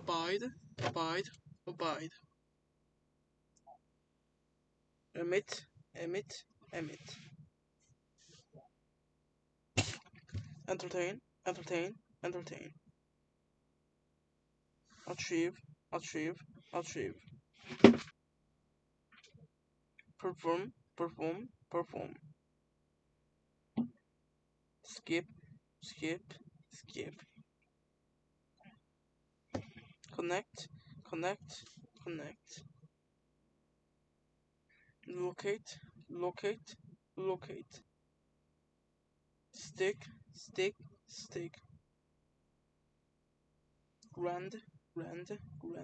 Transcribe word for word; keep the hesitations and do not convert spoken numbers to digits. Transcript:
abide, abide, abide. Emit, emit, emit. Entertain, entertain, entertain. Achieve, achieve, achieve. Perform, perform, perform. Skip, skip, skip. Connect, connect, connect. Locate, locate, locate. Stick, stick, stick. Grand, grand, grand.